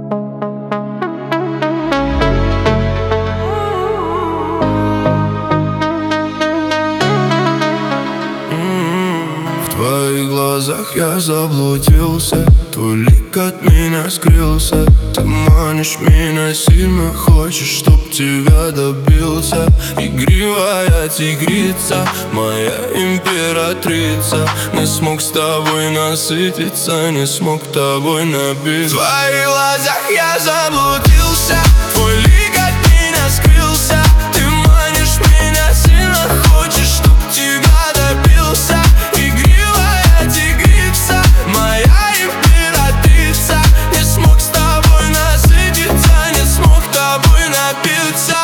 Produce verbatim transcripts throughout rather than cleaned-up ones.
В твоих глазах я заблудился, твой лик от меня скрылся. Ты манишь меня сильно, хочешь, чтоб тебя добился. Игривая тигрица, моя императрица. Не смог с тобой насытиться, не смог тобой напиться. В твоих глазах я заблудился, твой лик от меня скрылся. Ты манишь меня сильно, хочешь, чтоб тебя добился. Игривая тигрица, моя императрица. Не смог с тобой насытиться, не смог тобой напиться.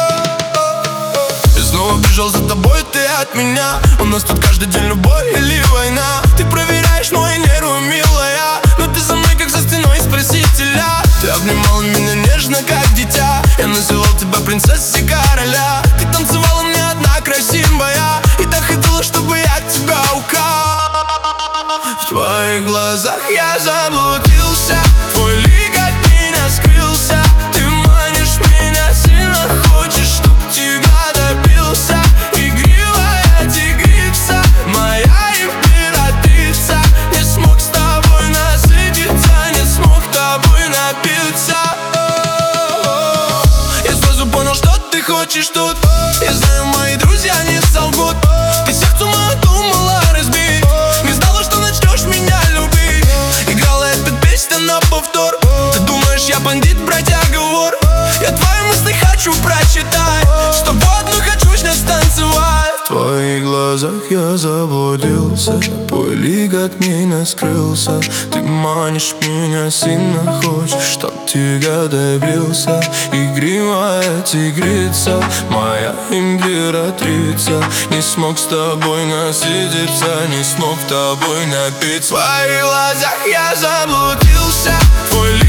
Я снова бежал за тобой, ты от меня. У нас тут каждый день любовь или война. Ты проверяешь мои нервы, милая, но ты за мной как за стеной спасителя. Ты обнимала меня нежно, как дитя. Я называл тебя принцессой короля. Ты танцевала мне одна красивая, и так хотела, чтобы я тебя украл. В твоих глазах я заблудился, твой лик от меня скрылся. Ты манишь меня сильно, хочешь, чтоб тебя добился. Игривая тигрица, моя императрица. Не смог с тобой насытиться, не смог тобой напиться. Я сразу понял, что ты хочешь тут. Я знаю, мои друзья не солгут. Ты сердцу мое думала разбить, не знала, что начнешь меня любить. Играла эта песня на повтор. Ты думаешь, я бандит, бродяга, вор. Я твои мысли хочу прочитать, с тобой одну хочу сейчас танцевать. В твоих глазах я заблудился, твой лик от меня скрылся. Ты манишь меня сильно, хочешь, чтоб тебя добился. Игривая тигрица, моя императрица. Не смог с тобой насытиться, не смог тобой напиться. В твоих глазах я заблудился, твой лик